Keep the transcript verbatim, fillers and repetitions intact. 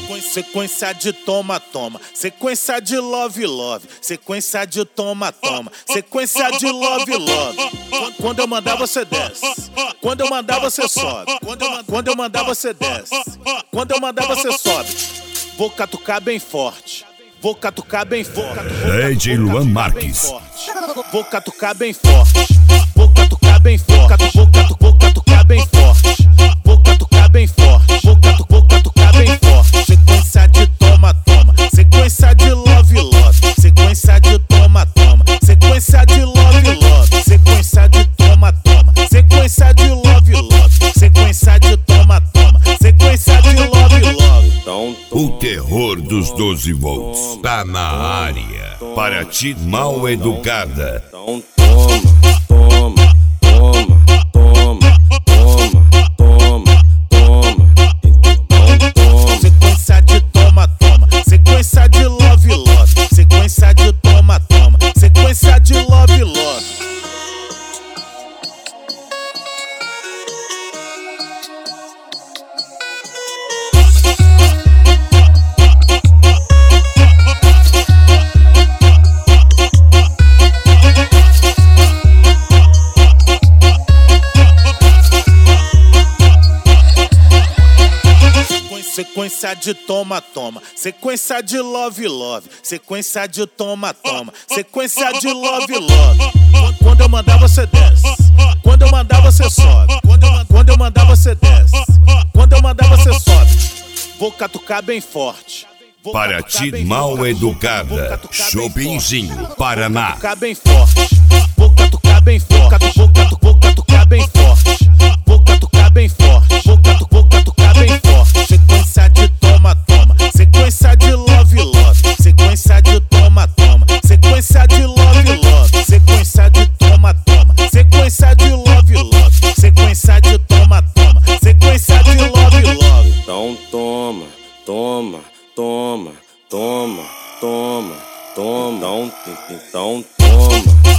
Sequência de toma, toma, sequência de love, love, sequência de toma, toma, sequência de love, love. Quando eu mandar você desce, quando eu mandar você sobe, quando eu mandar você desce, quando eu mandar você sobe. Vou catucar bem forte, vou catucar bem forte. D Luan Marques. Vou catucar bem forte, vou catucar bem forte, vou catucar bem forte, vou catucar bem forte, vou catucar bem forte. Sequência de toma, toma, sequência de love, love, sequência de toma, toma, sequência de love, love, sequência de toma, toma, sequência de love, love, sequência de toma, toma, sequência de love, love. O terror dos doze volts tá na área. Paraty mal educada. Então toma, toma, toma, toma, toma, toma, toma. Então toma. Sequência de toma, toma, sequência de love, love, sequência de toma, toma, sequência de love, love. Sequência de toma, toma, sequência de love, love, sequência de toma, toma, sequência de love, love. Quando eu mandar você desce, quando eu mandar você sobe, quando eu mandar você desce, quando eu mandar você sobe. Vou catucar bem forte. Paraty mal educada. Shoppingzinho, Paraná. Vou catucar bem forte, vou catucar bem forte, vou catucar bem forte, vou catucar bem forte, vou catucar bem forte. Sequência de toma, toma, sequência de love, love, sequência de toma, toma, sequência de love, love, sequência de toma, toma, sequência de love, love, sequência de toma, toma, sequência de love, love. Então toma, toma, toma, toma, toma, toma. Então, então toma.